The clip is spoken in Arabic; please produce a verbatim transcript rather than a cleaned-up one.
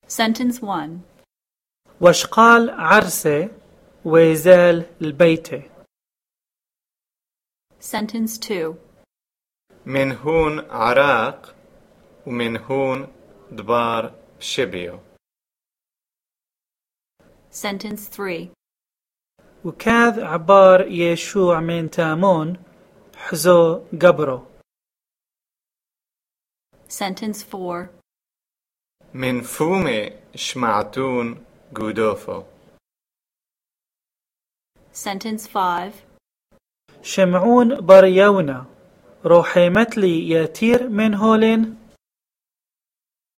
Sentence one. وشقال عرسه ويزال البيته. Sentence two. من هون عراق ومن هون دبار شبيو. Sentence three. وكاذ عبار يشوع من تامون حزو قبرو. Sentence four. من فومي شمعتون قودوفو. Sentence five. شمعون بريونا روحي متلي ياتير من هولين